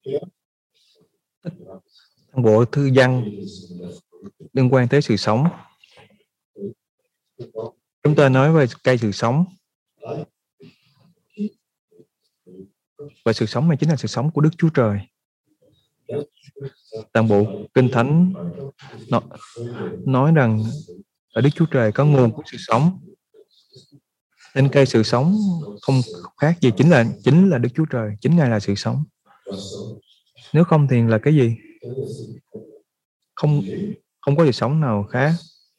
Bộ thư văn liên quan tới sự sống. Chúng ta nói về cây sự sống. Và sự sống này chính là sự sống của Đức Chúa Trời. Toàn bộ Kinh Thánh nói rằng ở Đức Chúa Trời có nguồn của sự sống. Nên cây sự sống không khác gì, chính là Đức Chúa Trời, chính Ngài là sự sống. Nếu không thì là cái gì? Không có sự sống nào khác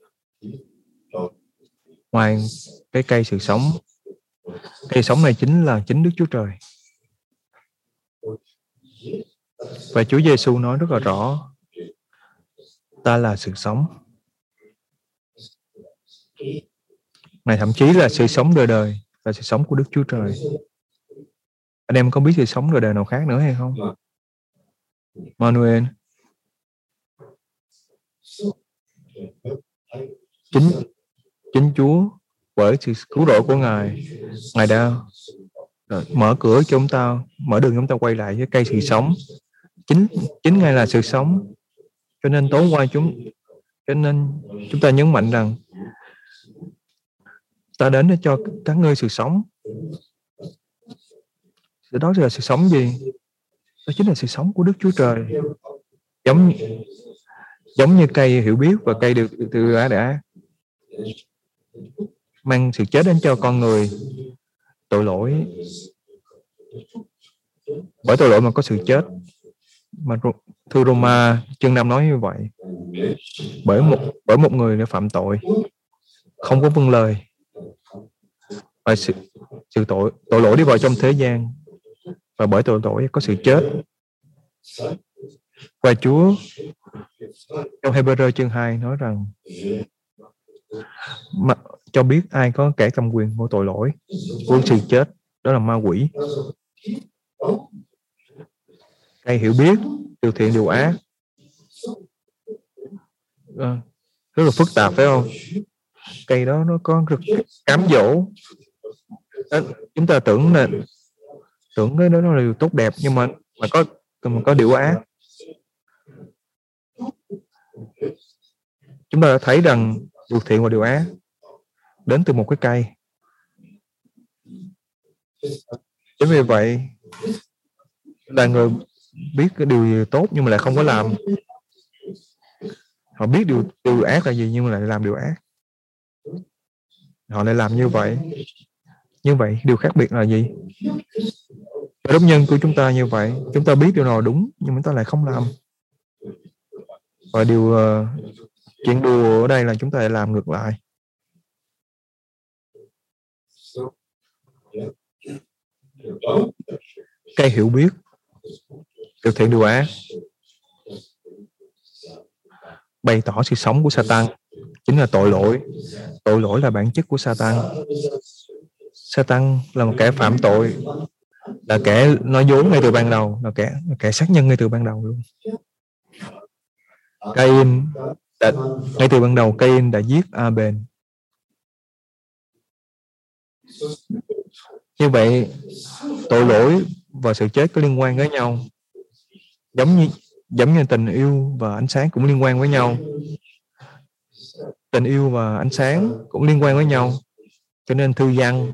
ngoài cái cây sự sống. Cây sống này chính Đức Chúa Trời. Và Chúa Giêsu nói rất là rõ, ta là sự sống. Này thậm chí là sự sống đời đời, là sự sống của Đức Chúa Trời. Anh em có biết sự sống đời đời nào khác nữa hay không? Manuel. Chính Chúa bởi sự cứu độ của Ngài đã mở cửa cho chúng ta, mở đường chúng ta quay lại với cây sự sống. Chính Ngài là sự sống. Cho nên tối qua chúng ta nhấn mạnh rằng ta đến để cho các ngươi sự sống. Đó là sự sống gì? Đó chính là sự sống của Đức Chúa Trời. Giống như cây hiểu biết và cây được từ đã mang sự chết đến cho con người. Tội lỗi, bởi tội lỗi mà có sự chết. Mà thư Roma chương 5 nói như vậy. Bởi một người đã phạm tội, không có vâng lời, và sự tội lỗi đi vào trong thế gian, và bởi tội lỗi có sự chết. Và Chúa trong Hebrew chương 2 nói rằng cho biết ai có kẻ cầm quyền của tội lỗi, của sự chết, đó là ma quỷ. Cây hiểu biết điều thiện điều ác rất là phức tạp, phải không? Cây đó nó có rất cám dỗ. Chúng ta tưởng cái đó là điều tốt đẹp, nhưng mà có điều ác. Chúng ta đã thấy rằng điều thiện và điều ác đến từ một cái cây. Chính vì vậy là người biết cái điều gì tốt nhưng mà lại không có làm. Họ biết điều ác là gì nhưng mà lại làm điều ác. Họ lại làm như vậy. Như vậy điều khác biệt là gì? Cơ đốc nhân của chúng ta như vậy, chúng ta biết điều nào đúng nhưng chúng ta lại không làm. Và chuyện đùa ở đây là chúng ta lại làm ngược lại. Cây hiểu biết điều thiện điều ác bày tỏ sự sống của Satan, chính là tội lỗi. Tội lỗi là bản chất của Satan. Satan là một kẻ phạm tội, là kẻ nói dối ngay từ ban đầu, là kẻ sát nhân ngay từ ban đầu luôn. Ngay từ ban đầu Cain đã giết Abel. Như vậy tội lỗi và sự chết có liên quan với nhau, giống như tình yêu và ánh sáng cũng liên quan với nhau. Tình yêu và ánh sáng cũng liên quan với nhau. Cho nên thư văn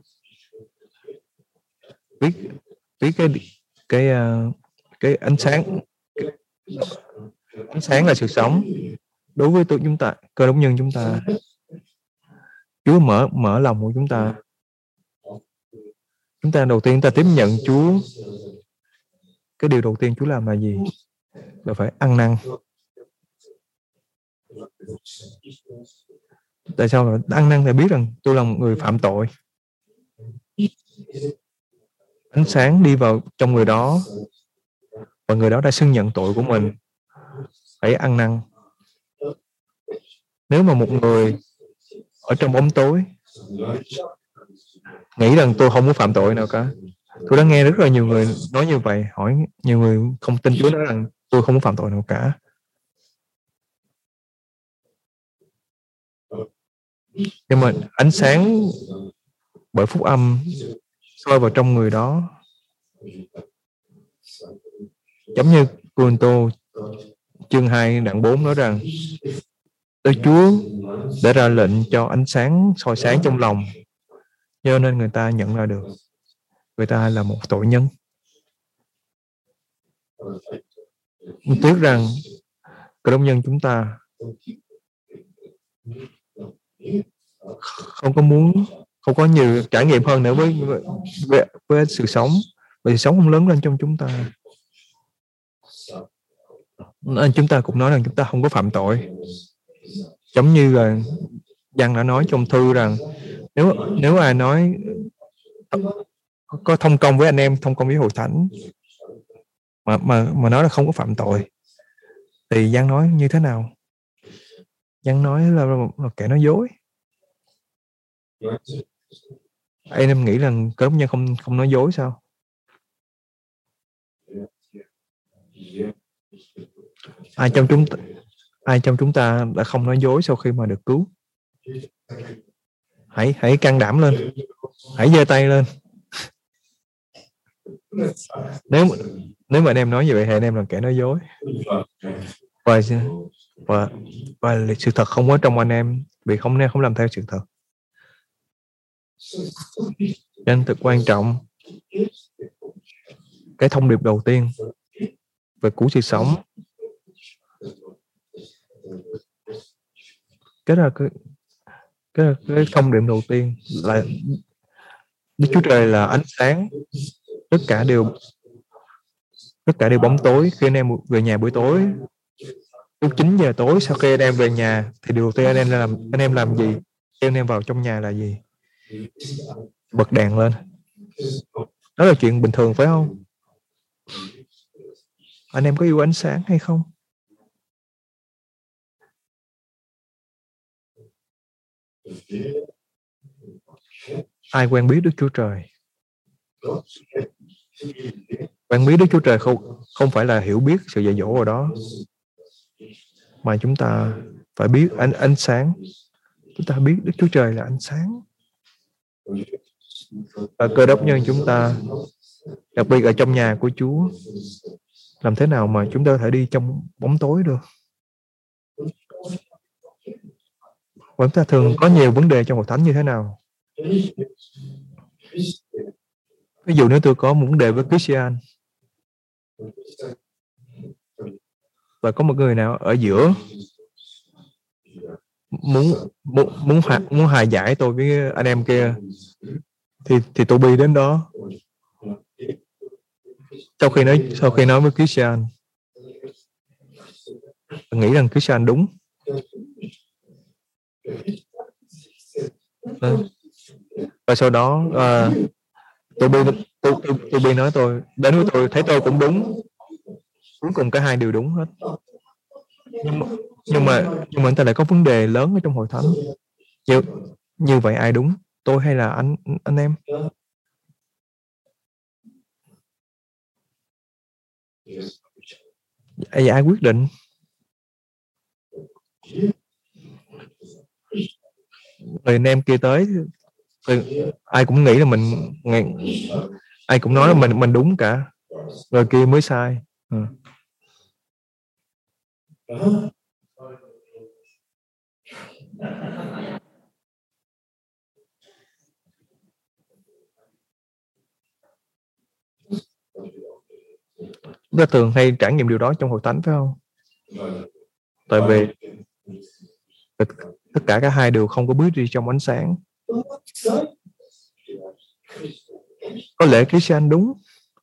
viết cái ánh sáng. Ánh sáng là sự sống. Đối với chúng ta, cơ đốc nhân chúng ta, Chúa mở lòng của chúng ta. Chúng ta đầu tiên chúng ta tiếp nhận Chúa. Cái điều đầu tiên Chúa làm là gì? Là phải ăn năn. Tại sao ăn năn? Thì biết rằng tôi là một người phạm tội. Ánh sáng đi vào trong người đó, và người đó đã xưng nhận tội của mình. Phải ăn năn. Nếu mà một người ở trong bóng tối nghĩ rằng tôi không có phạm tội nào cả. Tôi đã nghe rất là nhiều người nói như vậy. Hỏi nhiều người không tin Chúa nói rằng tôi không có phạm tội nào cả. Nhưng mà ánh sáng bởi phúc âm soi vào trong người đó, Giống như Cô-rinh-tô chương 2 đoạn 4 nói rằng Đức Chúa đã ra lệnh cho ánh sáng soi sáng trong lòng, cho nên người ta nhận ra được người ta là một tội nhân. Tiếc rằng Cơ đốc nhân chúng ta không có muốn, không có nhiều trải nghiệm hơn nữa với sự sống, vì sự sống không lớn lên trong chúng ta, nên chúng ta cũng nói rằng chúng ta không có phạm tội. Giống như là Giăng đã nói trong thư rằng nếu ai nói có thông công với anh em, thông công với hội thánh mà nói là không có phạm tội, thì Giăng nói như thế nào? Giăng nói là kẻ nói dối. Anh em nghĩ rằng Cơ đốc nhân không nói dối sao? Ai trong chúng ta đã không nói dối sau khi mà được cứu? Hãy can đảm lên, hãy giơ tay lên. Nếu mà anh em nói như vậy thì anh em là kẻ nói dối, và sự thật không có trong anh em, vì không làm theo sự thật. Nên thật quan trọng, cái thông điệp đầu tiên về của sự sống, cái thông điệp đầu tiên là Đức Chúa Trời là ánh sáng, tất cả đều bóng tối. Khi anh em về nhà buổi tối, lúc 9 giờ tối, sau khi anh em về nhà thì điều đầu tiên anh em làm gì? Khi anh em vào trong nhà là gì? Bật đèn lên. Đó là chuyện bình thường phải không? Anh em có yêu ánh sáng hay không? Ai quen biết Đức Chúa Trời? Quen biết Đức Chúa Trời không phải là hiểu biết sự dạy dỗ ở đó, mà chúng ta phải biết ánh sáng. Chúng ta biết Đức Chúa Trời là ánh sáng. Và Cơ đốc nhân chúng ta, đặc biệt ở trong nhà của Chúa, làm thế nào mà chúng ta có thể đi trong bóng tối được? Và chúng ta thường có nhiều vấn đề trong hội thánh như thế nào? Ví dụ nếu tôi có một vấn đề với Christian, và có một người nào ở giữa muốn hòa giải tôi với anh em kia, thì tôi đi đến đó. Sau khi nói với Christian, tôi nghĩ rằng Christian đúng. Và sau đó tôi bị nói tôi đến với tôi thấy tôi cũng đúng, cuối cùng cả hai đều đúng hết. Nhưng mà người ta lại có vấn đề lớn ở trong hội thánh. Như vậy ai đúng, tôi hay là anh em? Ai quyết định? Người anh em kia tới, ai cũng nghĩ là ai cũng nói là mình đúng cả, rồi kia mới sai. Chúng ta thường hay trải nghiệm điều đó trong hội thánh phải không? Tại vì tất cả các hai đều không có bước đi trong ánh sáng. Có lẽ Christian đúng,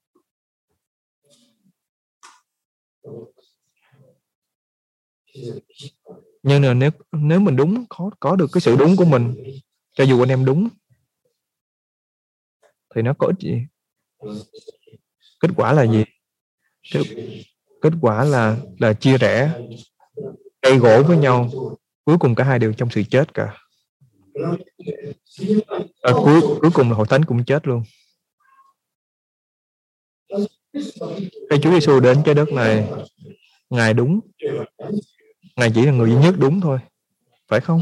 nhưng là nếu mình đúng, có được cái sự đúng của mình, cho dù anh em đúng, thì nó có ích gì? Kết quả là gì? Kết quả là chia rẽ, gây gỗ với nhau, cuối cùng cả hai đều trong sự chết cả. Cuối cùng là hội thánh cũng chết luôn. Khi Chúa Giêsu đến trái đất này, Ngài đúng, Ngài chỉ là người duy nhất đúng thôi, phải không?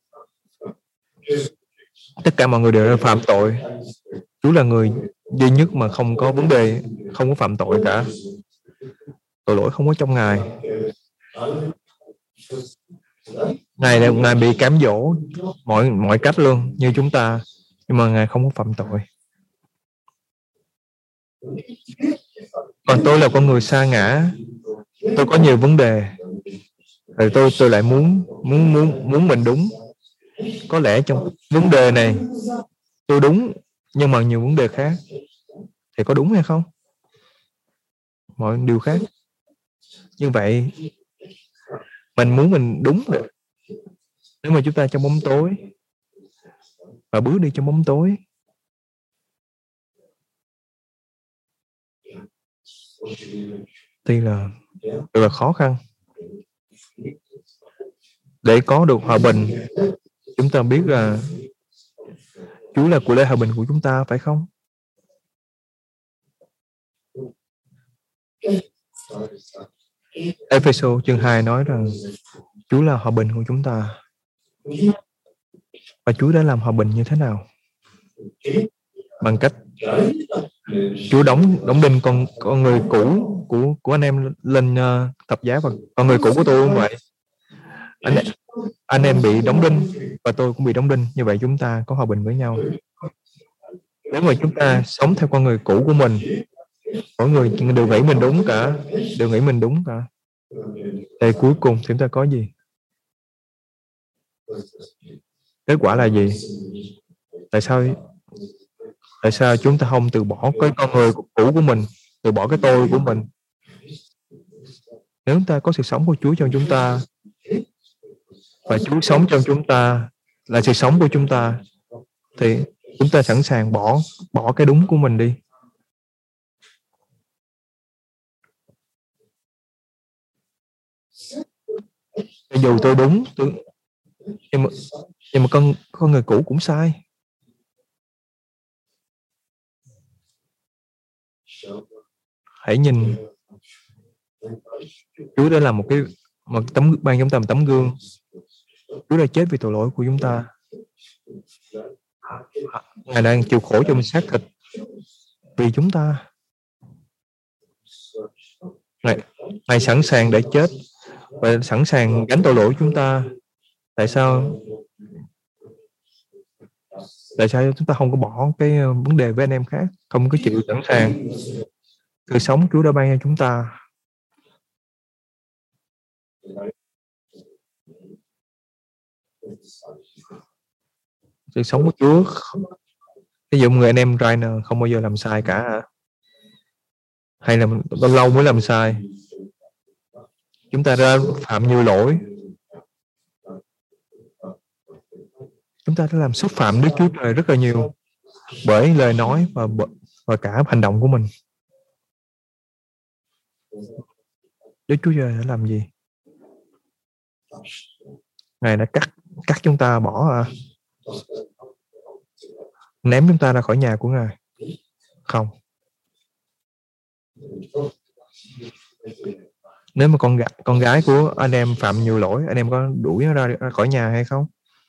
Tất cả mọi người đều phạm tội. Chúa là người duy nhất mà không có vấn đề, không có phạm tội cả. tội lỗi không có trong Ngài. Ngài bị cám dỗ mọi cách luôn như chúng ta, nhưng mà Ngài không có phạm tội. Còn tôi là con người sa ngã, tôi có nhiều vấn đề, rồi tôi lại muốn mình đúng. Có lẽ trong vấn đề này tôi đúng, nhưng mà nhiều vấn đề khác thì có đúng hay không? Mọi điều khác. Như vậy mình muốn mình đúng được. Nếu mà chúng ta trong bóng tối và bước đi trong bóng tối, thì là rất là khó khăn. Để có được hòa bình, chúng ta biết là Chúa là của lễ hòa bình của chúng ta, phải không? Ephesos chương 2 nói rằng Chúa là hòa bình của chúng ta. Và Chúa đã làm hòa bình như thế nào? Bằng cách Chúa đóng đinh con người cũ của anh em lên thập giá, và con người cũ của tôi cũng vậy. Anh em bị đóng đinh và tôi cũng bị đóng đinh. Như vậy chúng ta có hòa bình với nhau. Nếu mà chúng ta sống theo con người cũ của mình, mỗi người đều nghĩ mình đúng cả, thì cuối cùng chúng ta có gì? Kết quả là gì? Tại sao chúng ta không từ bỏ cái con người cũ của mình, từ bỏ cái tôi của mình? Nếu chúng ta có sự sống của Chúa trong chúng ta, và Chúa sống trong chúng ta là sự sống của chúng ta, thì chúng ta sẵn sàng bỏ cái đúng của mình đi. Cho dù tôi đúng, nhưng mà con người cũ cũng sai. Hãy nhìn, Chúa đã làm ban chúng ta một tấm gương. Chúa đã chết vì tội lỗi của chúng ta. Ngài đang chịu khổ trong xác thịt vì chúng ta. Ngài sẵn sàng để chết và sẵn sàng gánh tội lỗi chúng ta. Tại sao chúng ta không có bỏ cái vấn đề với anh em khác, không có chịu sẵn sàng? Sự sống Chúa đã ban cho chúng ta. Sự sống của Chúa. Ví dụ người anh em Rainer không bao giờ làm sai cả hả? Hay là bao lâu mới làm sai? Chúng ta đã phạm nhiều lỗi. Chúng ta đã làm xúc phạm Đức Chúa Trời rất là nhiều bởi lời nói và cả hành động của mình. Đức Chúa Trời đã làm gì? Ngài đã cắt chúng ta bỏ ném chúng ta ra khỏi nhà của Ngài? Không. Nếu mà con gái của anh em phạm nhiều lỗi, anh em có đuổi nó ra khỏi nhà hay không?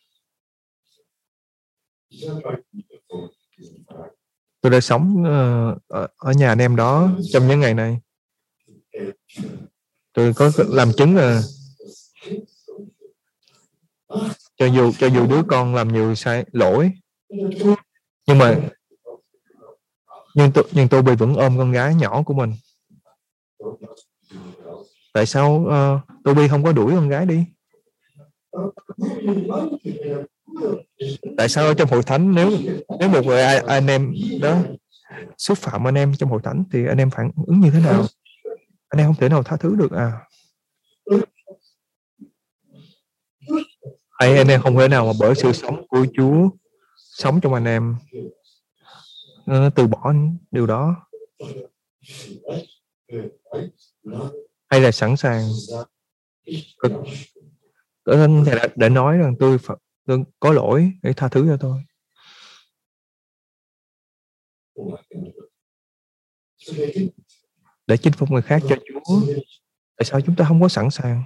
Tôi đã sống ở nhà anh em đó trong những ngày này. Tôi có làm chứng là cho dù đứa con làm nhiều sai lỗi, nhưng tôi vẫn ôm con gái nhỏ của mình. Tại sao Toby không có đuổi con gái đi? Tại sao trong hội thánh nếu một người anh em đó xúc phạm anh em trong hội thánh thì anh em phản ứng như thế nào? Anh em không thể nào tha thứ được à? Hay anh em không thể nào mà bởi sự sống của Chúa sống trong anh em từ bỏ điều đó? Hay là sẵn sàng để nói rằng tôi có lỗi, để tha thứ cho tôi? Để chinh phục người khác cho Chúa. Tại sao chúng ta không có sẵn sàng?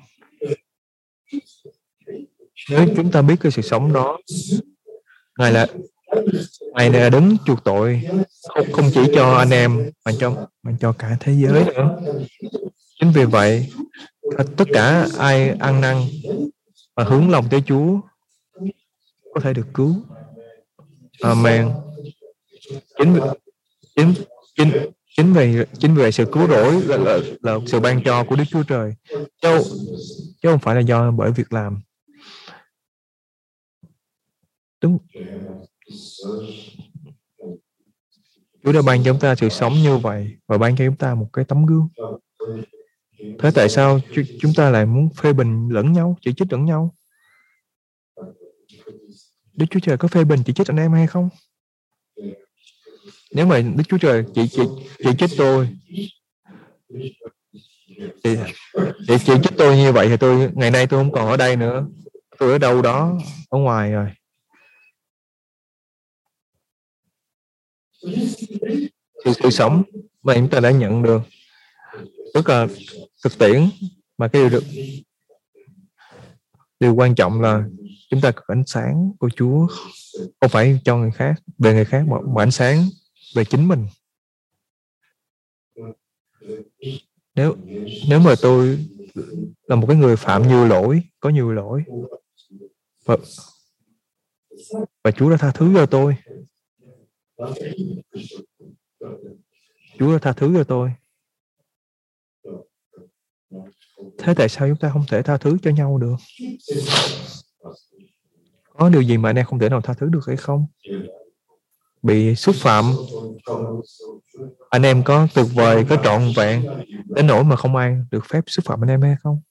Nếu chúng ta biết cái sự sống đó, Ngài là đứng chuộc tội không chỉ cho anh em mà cho cả thế giới nữa. Chính vì vậy, tất cả ai ăn năn và hướng lòng tới Chúa có thể được cứu. Amen. Chính chính chính vì sự cứu rỗi là sự ban cho của Đức Chúa Trời, chứ không phải là do bởi việc làm. Đúng. Chúa đã ban cho chúng ta sự sống như vậy và ban cho chúng ta một cái tấm gương. Thế tại sao chúng ta lại muốn phê bình lẫn nhau, chỉ trích lẫn nhau? Đức Chúa Trời có phê bình chỉ trích anh em hay không? Nếu mà Đức Chúa Trời chỉ trích tôi thì chỉ trích tôi như vậy thì ngày nay tôi không còn ở đây nữa, tôi ở đâu đó ở ngoài rồi. Sự sống mà chúng ta đã nhận được rất là thực tiễn, mà cái điều quan trọng là chúng ta cần ánh sáng của Chúa, không phải cho người khác, về người khác, mà ánh sáng về chính mình. Nếu mà tôi là một cái người phạm nhiều lỗi, có nhiều lỗi, và Chúa đã tha thứ cho tôi, Chúa đã tha thứ cho tôi, thế tại sao chúng ta không thể tha thứ cho nhau được? Có điều gì mà anh em không thể nào tha thứ được hay không? Bị xúc phạm, anh em có tuyệt vời, có trọn vẹn đến nỗi mà không ai được phép xúc phạm anh em hay không?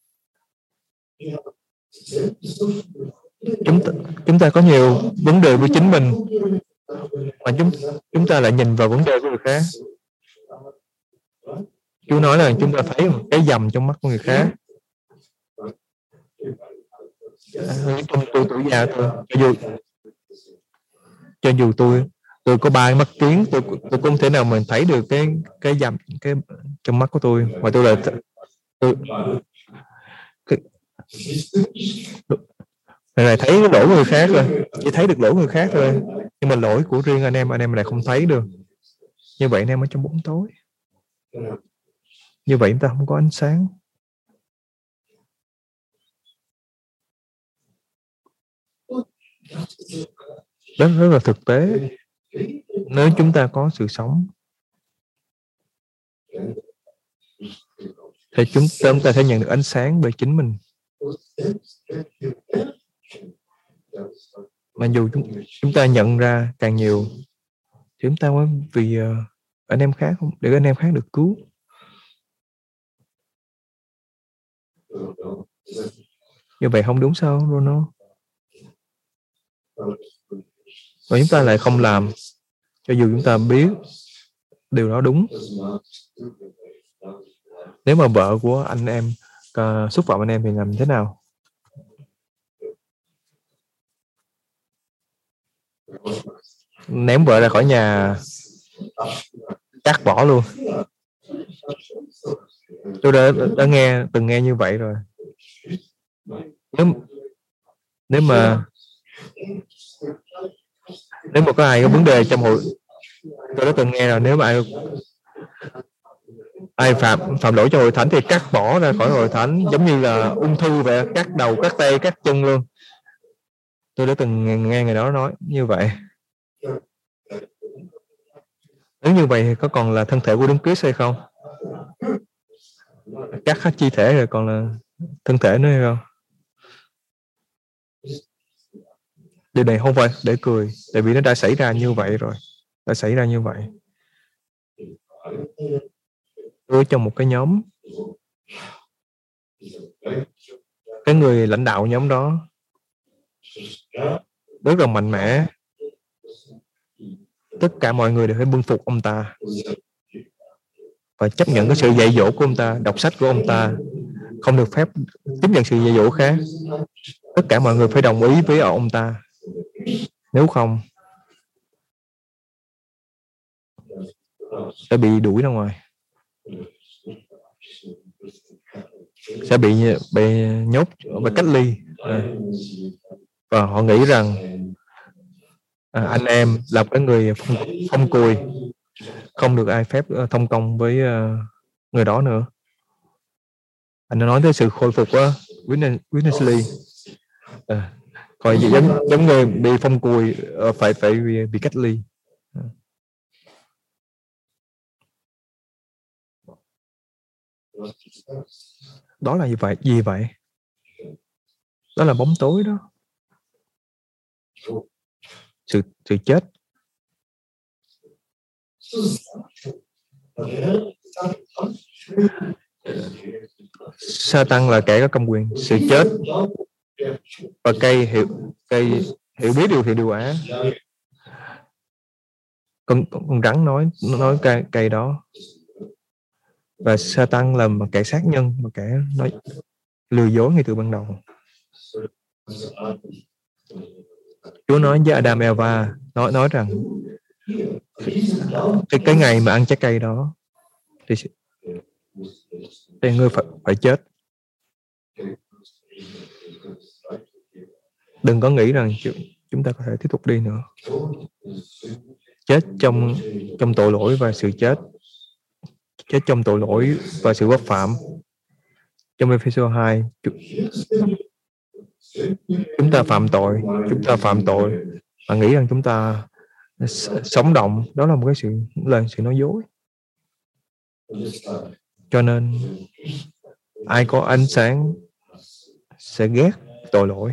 Chúng ta có nhiều vấn đề với chính mình, mà chúng ta lại nhìn vào vấn đề của người khác. Chúa nói là chúng ta thấy một cái dầm trong mắt của người khác. Trong tôi tuổi già tôi, cho dù tôi có 3 mắt kiến, tôi cũng không thể nào mình thấy được cái dầm cái trong mắt của tôi, mà tôi lại thấy lỗi của người khác rồi, chỉ thấy được lỗi của người khác thôi, nhưng mà lỗi của riêng anh em lại không thấy được. Như vậy anh em ở trong bóng tối, như vậy chúng ta không có ánh sáng. Đó rất là thực tế. Nếu chúng ta có sự sống thì chúng ta sẽ nhận được ánh sáng bởi chính mình. Mà dù chúng ta nhận ra càng nhiều thì chúng ta mới vì anh em khác, không để anh em khác được cứu. Như vậy không đúng sao, Ronald? Và chúng ta lại không làm, cho dù chúng ta biết điều đó đúng. Nếu mà vợ của anh em xúc phạm anh em thì làm thế nào? Ném vợ ra khỏi nhà, cắt bỏ luôn. Tôi đã từng nghe như vậy rồi. Nếu mà có ai có vấn đề trong hội, tôi đã từng nghe rồi, nếu mà ai phạm lỗi cho hội thánh thì cắt bỏ ra khỏi hội thánh, giống như là ung thư vậy, cắt đầu, cắt tay, cắt chân luôn. Tôi đã từng nghe người đó nói như vậy. Nếu như vậy thì có còn là thân thể của Đấng Christ hay không? Cắt hết chi thể rồi còn là thân thể nữa hay không? Điều này không phải để cười, tại vì nó đã xảy ra như vậy rồi. Đã xảy ra như vậy. Tôi ở trong một cái nhóm, cái người lãnh đạo nhóm đó rất là mạnh mẽ. Tất cả mọi người đều phải bưng phục ông ta và chấp nhận cái sự dạy dỗ của ông ta, đọc sách của ông ta, không được phép tiếp nhận sự dạy dỗ khác. Tất cả mọi người phải đồng ý với ông ta, nếu không sẽ bị đuổi ra ngoài, sẽ bị nhốt và cách ly. Và họ nghĩ rằng anh em là cái người phong cùi, không được ai phép thông công với người đó nữa. Anh nói tới sự khôi phục á, witnessly. Còn giống người bị phong cùi phải bị cách ly. Đó là gì vậy? Đó là bóng tối đó. Sự chết. Satan là kẻ có cầm quyền. Sự chết và cây hiểu biết điều ác. Con rắn nói cây đó. Và Satan là một kẻ sát nhân, một kẻ nói lừa dối ngay từ ban đầu. Chúa nói với Adam Eva, nói rằng cái ngày mà ăn trái cây đó thì ngươi phải chết. Đừng có nghĩ rằng chúng ta có thể tiếp tục đi nữa. Chết trong tội lỗi và sự chết. Chết trong tội lỗi và sự bất phạm. Trong Ephesos 2, chúng ta phạm tội và nghĩ rằng chúng ta sống động. Đó là một cái sự nói dối. Cho nên ai có ánh sáng sẽ ghét tội lỗi.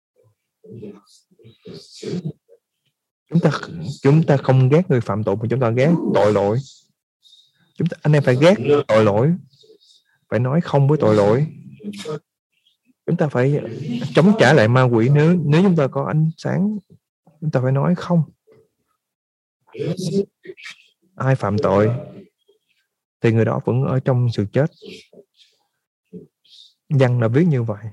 Chúng ta không ghét người phạm tội, mà chúng ta ghét tội lỗi. Anh em phải ghét tội lỗi, phải nói không với tội lỗi. Chúng ta phải chống trả lại ma quỷ. Nếu chúng ta có ánh sáng, chúng ta phải nói không. Ai phạm tội thì người đó vẫn ở trong sự chết. Văn đã viết như vậy.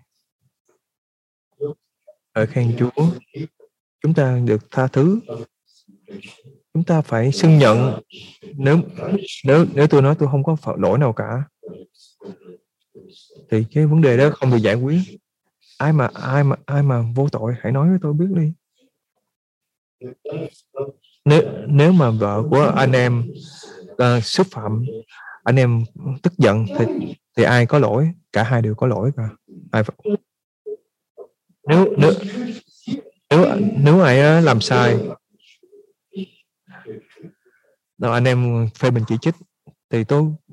Ở khen Chúa, chúng ta được tha thứ. Chúng ta phải xưng nhận. Nếu tôi nói tôi không có lỗi nào cả, thì cái vấn đề đó không được giải quyết. Ai mà vô tội hãy nói với tôi biết đi. Nếu mà vợ của anh em xúc phạm, anh em tức giận thì ai có lỗi? Cả hai đều có lỗi cả. Nếu ai làm sai, nào anh em phê bình chỉ trích, thì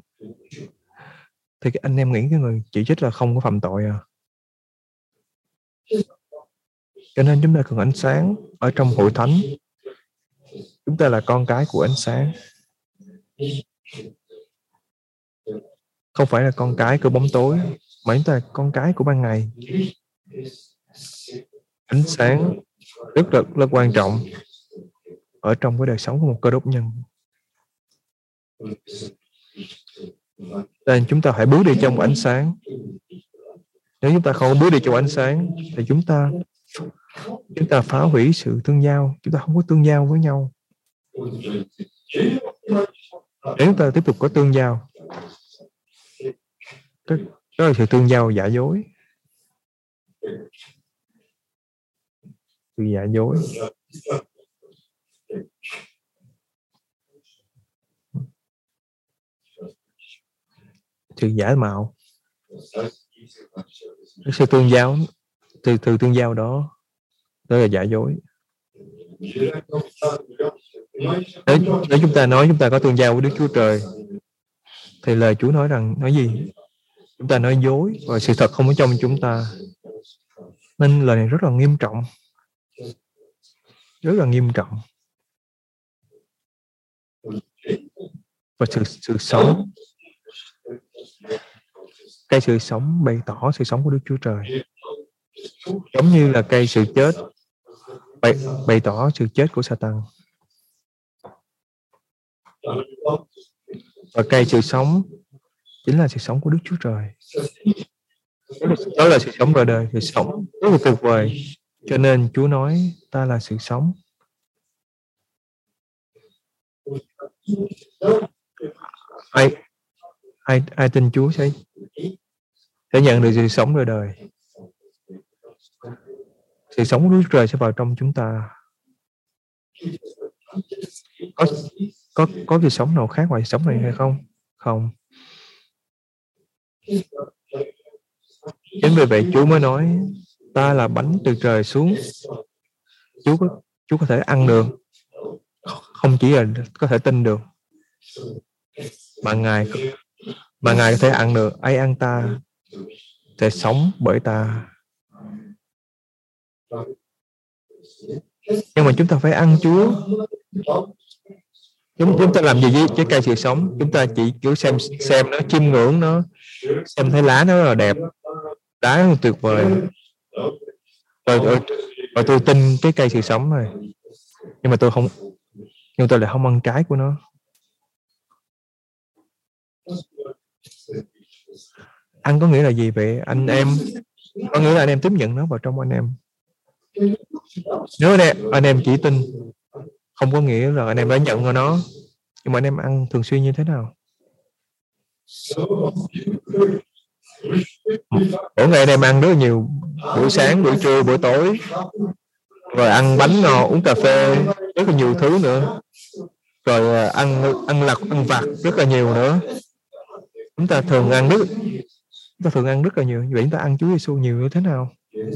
anh em nghĩ cái người chỉ trích là không có phạm tội à? Cho nên chúng ta cần ánh sáng ở trong hội thánh. Chúng ta là con cái của ánh sáng, không phải là con cái của bóng tối, mà chúng ta là con cái của ban ngày. Ánh sáng rất quan trọng ở trong cái đời sống của một cơ đốc nhân. Nên chúng ta hãy bước đi trong ánh sáng. Nếu chúng ta không bước đi trong ánh sáng thì chúng ta phá hủy sự tương giao. Chúng ta không có tương giao với nhau. Nếu chúng ta tiếp tục có tương giao, đó là sự tương giao giả dối. Sự giả dối. Sự giả mạo. Sự tương giao, từ tương giao đó là giả dối. Nếu chúng ta nói chúng ta có tương giao với Đức Chúa Trời, thì lời Chúa nói gì? Chúng ta nói dối và sự thật không ở trong chúng ta. Nên lời này rất là nghiêm trọng. Rất là nghiêm trọng. Và sự sống, cây sự sống bày tỏ sự sống của Đức Chúa Trời. Giống như là cây sự chết bày tỏ sự chết của Satan. Và cây sự sống chính là sự sống của Đức Chúa Trời. Đó là sự sống đời đời, sự sống rất là tuyệt vời. Cho nên Chúa nói ta là sự sống. Ai tin Chúa sẽ nhận được sự sống đời đời. Sự sống của Đức Chúa Trời sẽ vào trong chúng ta. Có sự sống nào khác ngoài sự sống này hay không? Không. Chính vì vậy Chúa mới nói ta là bánh từ trời xuống. Chúa có thể ăn được, không chỉ là có thể tin được, mà Ngài có thể ăn được. Ai ăn ta sẽ sống bởi ta. Nhưng mà chúng ta phải ăn Chúa. Chúng ta làm gì với trái cây sự sống? Chúng ta chỉ kiểu xem nó, chiêm ngưỡng nó, xem thấy lá nó rất là đẹp, lá nó tuyệt vời, rồi tôi tin cái cây sự sống này, nhưng mà tôi lại không ăn trái của nó. Ăn có nghĩa là gì vậy anh em? Có nghĩa là anh em tiếp nhận nó vào trong anh em. Nếu anh em chỉ tin, không có nghĩa là anh em đã nhận rồi nó. Nhưng mà anh em ăn thường xuyên như thế nào? Mỗi ngày anh em ăn rất là nhiều, buổi sáng, buổi trưa, buổi tối, rồi ăn bánh ngọt, uống cà phê, rất là nhiều thứ nữa, rồi ăn lặt, ăn vặt rất là nhiều nữa. Chúng ta thường ăn rất là nhiều. Vậy chúng ta ăn Chúa Giêsu nhiều như thế nào?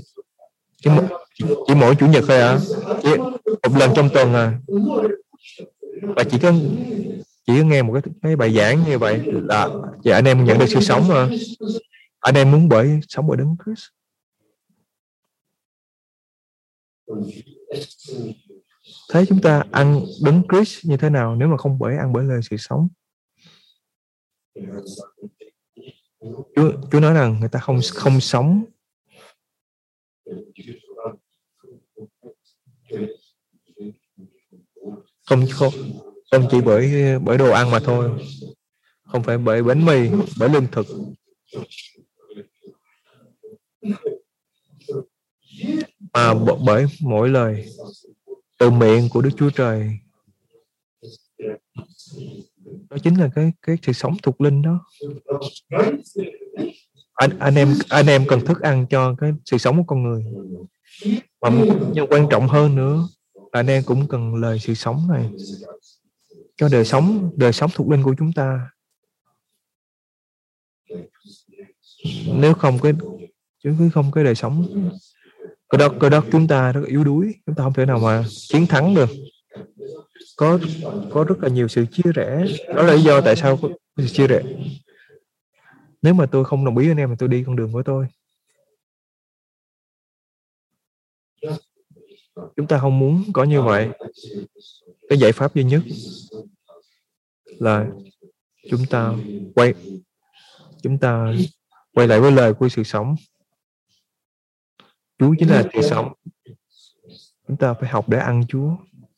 Chỉ mỗi Chủ nhật thôi à? Chỉ một lần trong tuần à? Và chỉ có nghe một cái bài giảng như vậy là anh em nhận được sự sống mà. Anh em muốn sống bởi Đấng Christ. Thế chúng ta ăn Đấng Christ như thế nào nếu mà không ăn bởi lời sự sống? Chúa nói rằng người ta không sống không chỉ bởi đồ ăn mà thôi, không phải bởi bánh mì, bởi lương thực, mà bởi mỗi lời từ miệng của Đức Chúa Trời. Đó chính là cái sự sống thuộc linh đó. Anh em cần thức ăn cho cái sự sống của con người, nhưng quan trọng hơn nữa là anh em cũng cần lời sự sống này cho đời sống thuộc linh của chúng ta. Nếu không cái đời sống cơ đốc chúng ta rất yếu đuối, chúng ta không thể nào mà chiến thắng được. Có rất là nhiều sự chia rẽ. Đó là lý do tại sao có sự chia rẽ. Nếu mà tôi không đồng ý với anh em thì tôi đi con đường của tôi. Chúng ta không muốn có như vậy. Cái giải pháp duy nhất là chúng ta quay lại với lời của sự sống. Chúa chính là sự sống. Chúng ta phải học để ăn Chúa.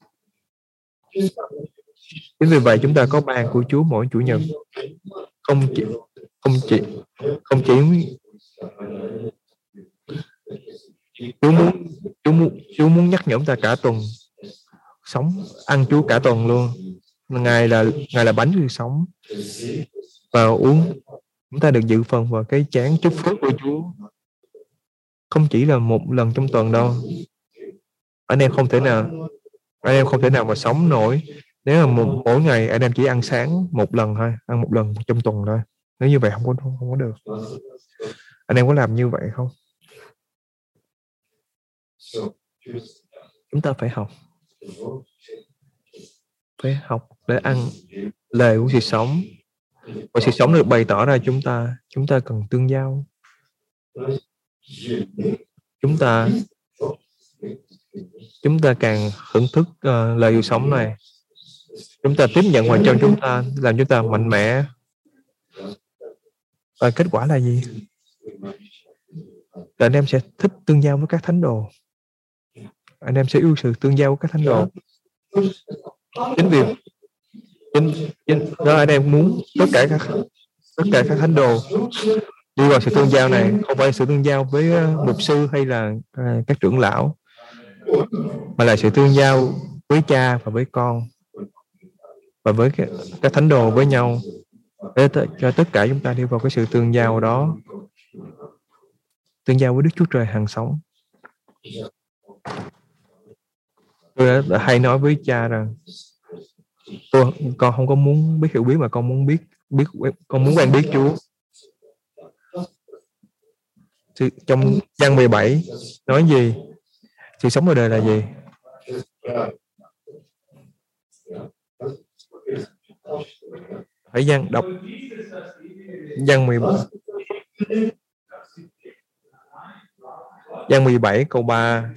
Chính vì vậy chúng ta có ban của Chúa mỗi Chủ nhật. Không chỉ Chúa muốn nhắc nhở chúng ta cả tuần ăn Chúa cả tuần luôn. Ngài là bánh sự sống, và chúng ta được dự phần vào cái chén chúc phước của Chúa. Không chỉ là một lần trong tuần đâu. Anh em không thể nào mà sống nổi nếu mà mỗi ngày anh em chỉ ăn sáng một lần thôi, ăn một lần trong tuần thôi. Nếu như vậy không có được. Anh em có làm như vậy không? Chúng ta phải học để ăn lời của sự sống. Và sự sống được bày tỏ ra chúng ta cần tương giao. Chúng ta càng thưởng thức lời sự sống này, chúng ta tiếp nhận vào trong chúng ta, làm chúng ta mạnh mẽ. Và kết quả là gì? Là anh em sẽ thích tương giao với các thánh đồ. Anh em sẽ yêu sự tương giao với các thánh đồ. Chính vì đó anh em muốn tất cả các thánh đồ đi vào sự tương giao này, không phải sự tương giao với mục sư hay là các trưởng lão, mà là sự tương giao với Cha và với Con và với các thánh đồ với nhau, để cho tất cả chúng ta đi vào cái sự tương giao đó, tương giao với Đức Chúa Trời hằng sống. Tôi đã hay nói với Cha rằng con không có muốn biết hiểu biết, mà con muốn con muốn quen biết Chúa. Trong văn 17 nói gì? Sự sống ở đời là gì? Phải đọc văn 17 câu 3.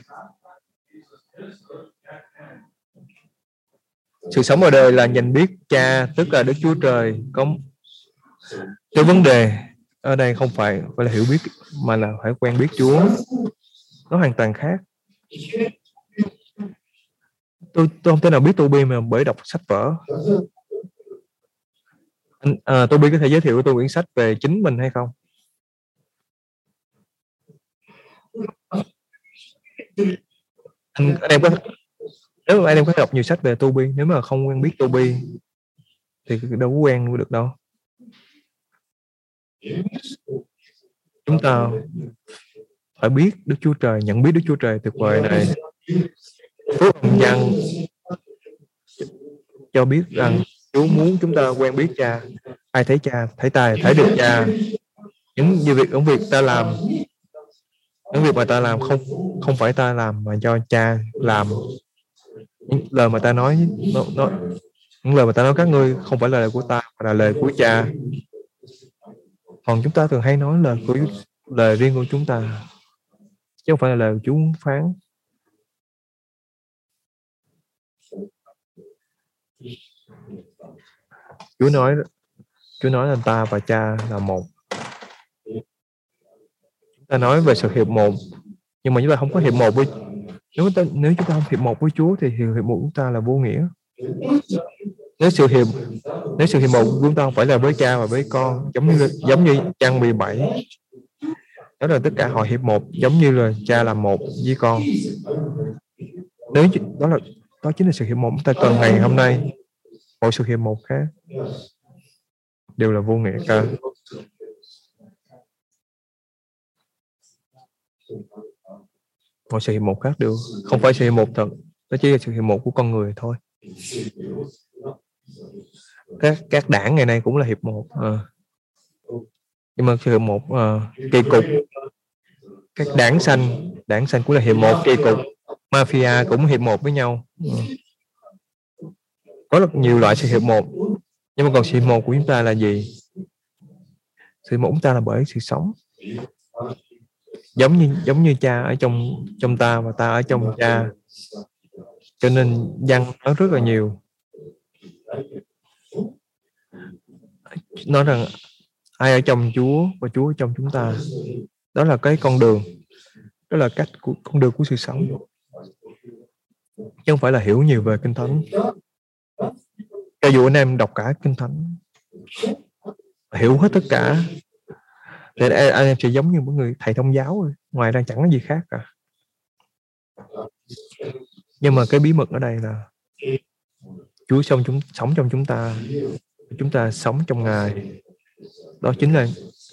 Sự sống ở đời là nhận biết Cha, tức là Đức Chúa Trời. Có cái vấn đề ở đây không phải là hiểu biết, mà là phải quen biết Chúa. Nó hoàn toàn khác. Tôi không thể nào biết Tô Bi mà bởi đọc sách vở. Tô Bi có thể giới thiệu cho tôi quyển sách về chính mình hay không? Anh em có, nếu mà anh em có đọc nhiều sách về Tô Bi, nếu mà không quen biết Tô Bi thì đâu có quen được đâu. Chúng ta phải biết Đức Chúa Trời, nhận biết Đức Chúa Trời tuyệt vời này. Phước Hồng Văn cho biết rằng Chúa muốn chúng ta quen biết Cha. Ai thấy Cha, thấy ta, thấy được Cha. Những việc ta làm, những việc mà ta làm không phải ta làm mà do Cha làm. Những lời mà ta nói, những lời mà ta nói các ngươi không phải là lời của ta, mà là lời của Cha. Còn chúng ta thường hay nói lời riêng của chúng ta, chứ không phải là lời Chúa phán. Chúa nói là ta và Cha là một. Chúng ta nói về sự hiệp một, nhưng mà chúng ta không có hiệp một với, nếu chúng ta không hiệp một với Chúa thì hiệp một của chúng ta là vô nghĩa. Nếu sự hiệp một của chúng ta không phải là với Cha và với Con, giống như Trang 17, đó là tất cả họ hiệp một, giống như là Cha là một với Con. Nếu đó chính là sự hiệp một chúng ta cần ngày hôm nay. Mọi sự hiệp một khác đều là vô nghĩa cả. Mọi sự hiệp một khác đều không phải sự hiệp một thật, đó chỉ là sự hiệp một của con người thôi. Các đảng ngày nay cũng là hiệp một, nhưng mà sự hiệp một kỳ cục. Các đảng xanh cũng là hiệp một kỳ cục. Mafia cũng hiệp một với nhau. Có rất nhiều loại sự hiệp một, nhưng mà còn sự hiệp một của chúng ta là gì? Sự hiệp một của chúng ta là bởi sự sống, giống như Cha ở trong ta và ta ở trong Cha. Cho nên văn nói rất là nhiều, nói rằng ai ở trong Chúa và Chúa ở trong chúng ta, đó là cái con đường, đó là con đường của sự sống, chứ không phải là hiểu nhiều về Kinh Thánh. Cho dù anh em đọc cả Kinh Thánh, hiểu hết tất cả, thì anh em sẽ giống như một người thầy thông giáo rồi, ngoài ra chẳng có gì khác cả. Nhưng mà cái bí mật ở đây là Chúa sống trong chúng ta sống trong Ngài. Đó chính là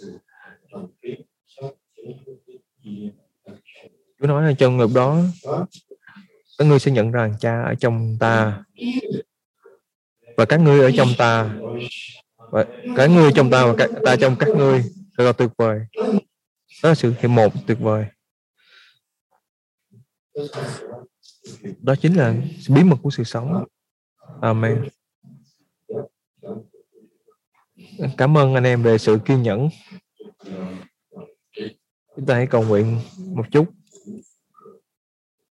Chúa nói là trong lúc đó các ngươi sẽ nhận rằng Cha ở trong ta và các ngươi ở trong ta, và cả ngươi trong ta và ta trong các ngươi. Thật là tuyệt vời. Đó là sự hiệp một tuyệt vời. Đó chính là bí mật của sự sống. Amen. Cảm ơn anh em về sự kiên nhẫn. Chúng ta hãy cầu nguyện một chút.